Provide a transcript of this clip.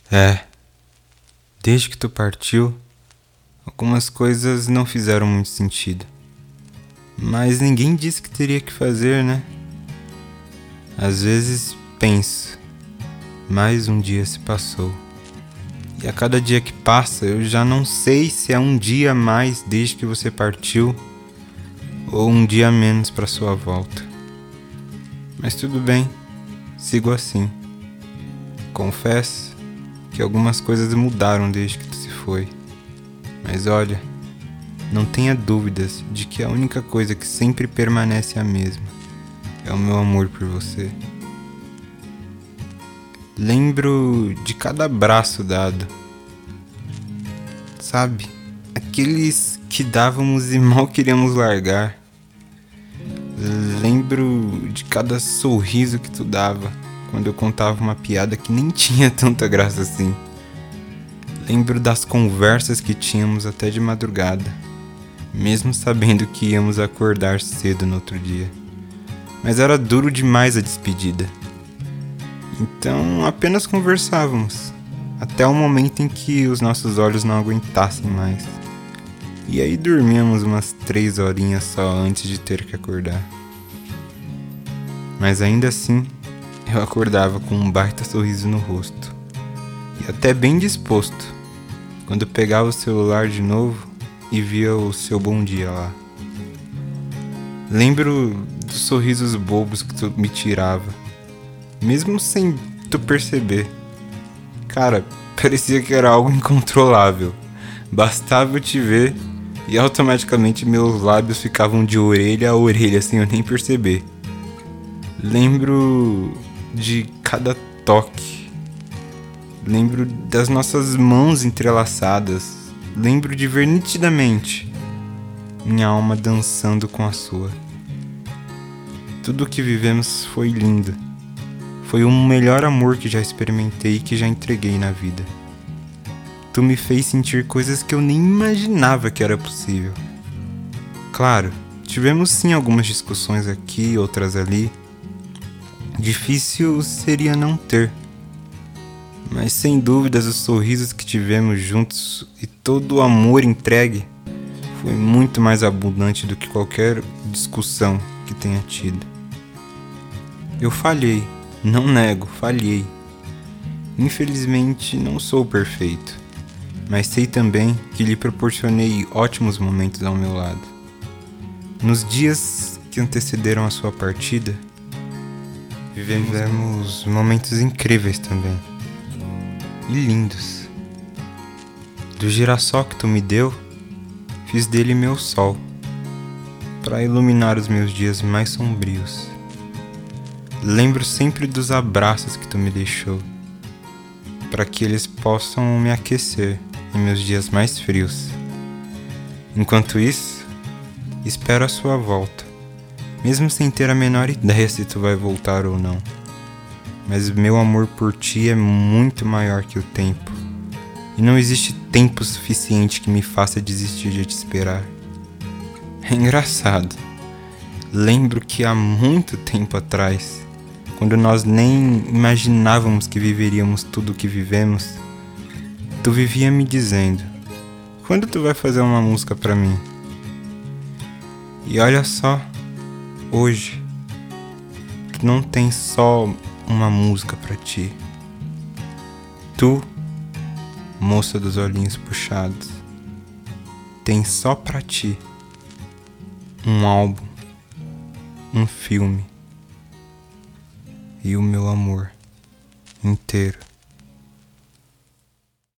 É, desde que tu partiu, algumas coisas não fizeram muito sentido. Mas ninguém disse que teria que fazer, né? Às vezes penso, mais um dia se passou. E a cada dia que passa, eu já não sei se é um dia a mais desde que você partiu ou um dia a menos para sua volta. Mas tudo bem, sigo assim. Confesso que algumas coisas mudaram desde que tu se foi. Mas olha, não tenha dúvidas de que a única coisa que sempre permanece a mesma é o meu amor por você. Lembro de cada abraço dado, sabe? Aqueles que dávamos e mal queríamos largar. Lembro de cada sorriso que tu dava quando eu contava uma piada que nem tinha tanta graça assim. Lembro das conversas que tínhamos até de madrugada, mesmo sabendo que íamos acordar cedo no outro dia. Mas era duro demais a despedida. Então apenas conversávamos, até o momento em que os nossos olhos não aguentassem mais. E aí dormíamos umas 3 horinhas só antes de ter que acordar. Mas ainda assim, eu acordava com um baita sorriso no rosto. E até bem disposto, quando pegava o celular de novo e via o seu bom dia lá. Lembro dos sorrisos bobos que tu me tirava, mesmo sem tu perceber. Cara, parecia que era algo incontrolável. Bastava eu te ver e automaticamente meus lábios ficavam de orelha a orelha sem eu nem perceber. Lembro de cada toque. Lembro das nossas mãos entrelaçadas. Lembro de ver nitidamente minha alma dançando com a sua. Tudo o que vivemos foi lindo. Foi o melhor amor que já experimentei e que já entreguei na vida. Tu me fez sentir coisas que eu nem imaginava que era possível. Claro, tivemos sim algumas discussões aqui, outras ali. Difícil seria não ter. Mas sem dúvidas os sorrisos que tivemos juntos e todo o amor entregue foi muito mais abundante do que qualquer discussão que tenha tido. Eu falhei. Não nego, falhei. Infelizmente não sou perfeito, mas sei também que lhe proporcionei ótimos momentos ao meu lado. Nos dias que antecederam a sua partida, vivemos momentos incríveis também, e lindos. Do girassol que tu me deu, fiz dele meu sol, para iluminar os meus dias mais sombrios. Lembro sempre dos abraços que tu me deixou, para que eles possam me aquecer em meus dias mais frios. Enquanto isso, espero a sua volta, mesmo sem ter a menor ideia se tu vai voltar ou não. Mas meu amor por ti é muito maior que o tempo, e não existe tempo suficiente que me faça desistir de te esperar. É engraçado. Lembro que há muito tempo atrás, quando nós nem imaginávamos que viveríamos tudo o que vivemos, tu vivia me dizendo: quando tu vai fazer uma música pra mim? E olha só, hoje, tu não tens só uma música pra ti. Tu, moça dos olhinhos puxados, tens só pra ti um álbum, um filme e o meu amor inteiro.